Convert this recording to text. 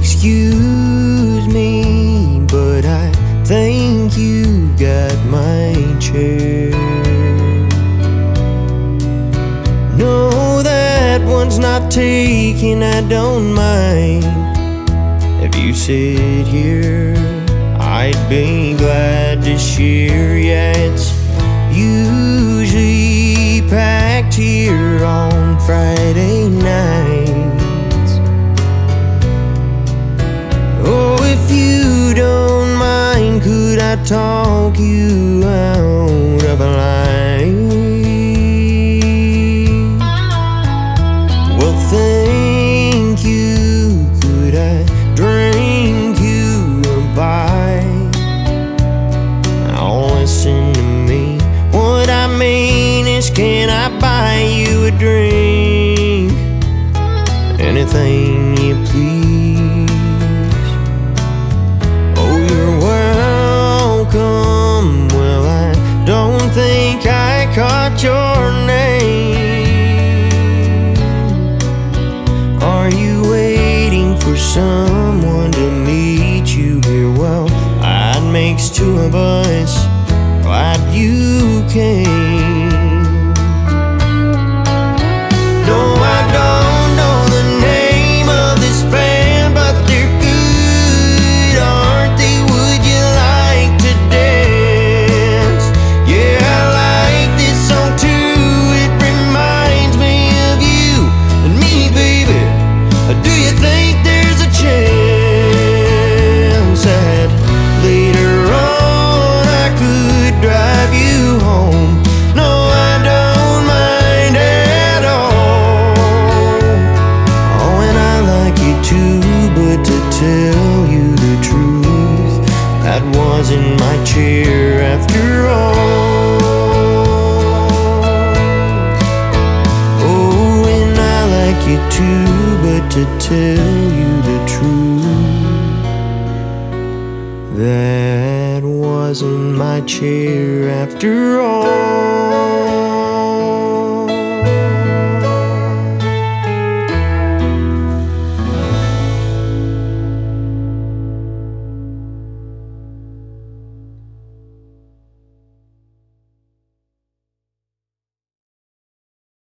excuse me, but I think you've got my chair. No, that one's not taken, I don't mind. If you sit here, I'd be glad to share. Yeah, it's usually packed here on Friday nights. Oh, if you don't mind, could I talk you out of a line? Well, thank you. Could I drink you a bite? Now listen to me. What I mean is, can I buy you a drink? Anything you please. Oh, you're welcome. Well, I don't think I caught your name. Are you waiting for someone to meet you here? Well, I'd makes two of us. Glad you came. No, I don't know the name of this band, but they're good, aren't they? Would you like to dance? Yeah, I like this song too. It reminds me of you and me, baby. Do you think there's a chance that later on I could drive you home? No, I don't mind at all. Oh, and I like you too, but to tell you the truth, that wasn't my chair after all. Oh, and I like you too, but to tell you the truth, that wasn't my chair after all.